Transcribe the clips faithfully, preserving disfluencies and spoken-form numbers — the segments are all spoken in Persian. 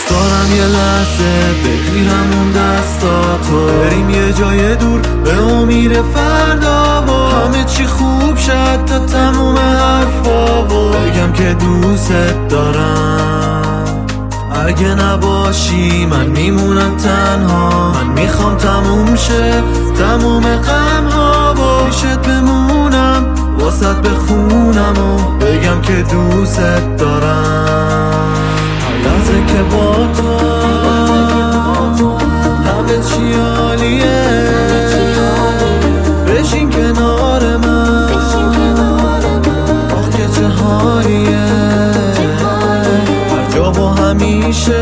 دوست دارم یه لحظه بگیرم اون دستاتو، بریم یه جای دور به امید فردا و همه چی خوب شد تا تموم حرفا و بگم که دوست دارم. اگه نباشی من میمونم تنها، من میخوام تموم شه تموم غم ها و پیشت بمونم واسط بخونم و بگم که دوست دارم. هر لحظه که با تو همه چی عالیه، بشین کنار من آخ که چه حالیه، هر جا و همیشه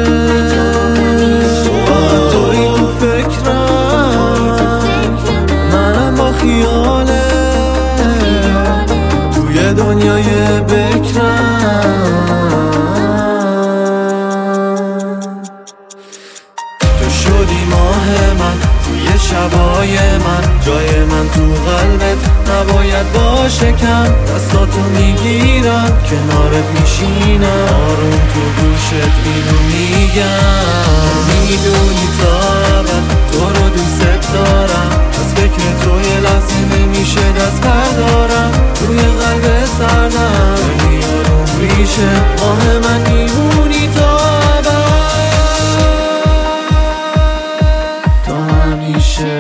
فقط توی تو فکرم، منم با خیاله توی دنیای بکرم. تو شدی ماه من توی شبای من، جای من تو قلبت نباید باشه کم، دستاتو میگیرم کنارت میشینم، آروم تو گوشت اینو میگم، میدونی تا ابد تو رو دوست دارم، از فکر تو یه لحظه نمیشه دست بردارم، توی قلب سردم خیلی آروم میشه ماه من، میمونی تا ابد تا همیشه.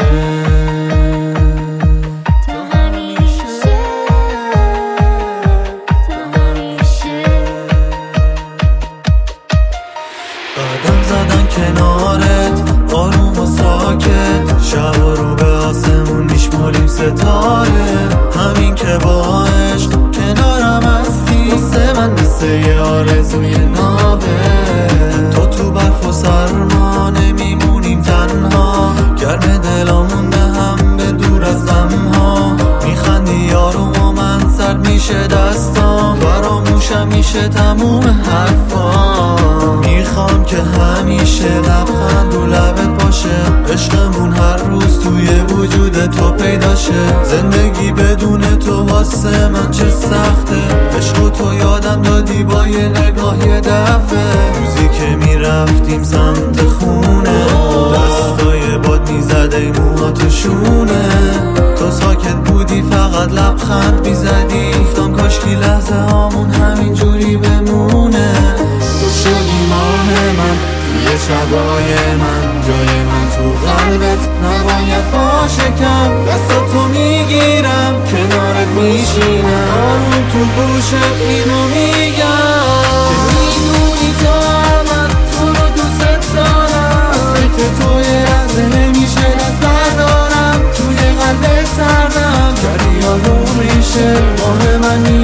قدم زدن کنارت آروم و ساکت، شب و رو به آسمون میشماریم ستاره، همین که با عشق کنارم هستی واسه من مثل یه آرزوی نابه. تو تو برف و سرما نمیمونیم تنها، گرم دلامون به هم به دور از غمها، میخندی آروم و من سرد میشه دستام، فراموشم میشه تموم حرفا، میخوام که همیشه لبخند رو لبت باشه، عشقمون هر روز توی وجود تو پیدا شه، زندگی بدون تو واسه من چه سخته، عشق تو یادم دادی با یه نگاه یه دفعه، روزی که میرفتیم سمت خونه، دستای باد میزد ای موها تو شونه، تو ساکت بودی فقط لبخند میزدی، گفتم کاشکی لحظه هامون همین جوری بمونه. تو شدی ماه من توی شبای من، جای من تو قلبت نباید باشه کم، دستاتو میگیرم کنارت میشینم، آروم تو گوشت اینو میگم، که میدونی تا من تو رو دوست دارم، از فکر تو یه لحظه نمیشه دست بردارم، توی قلب سردم جریان رو میشه ماه من.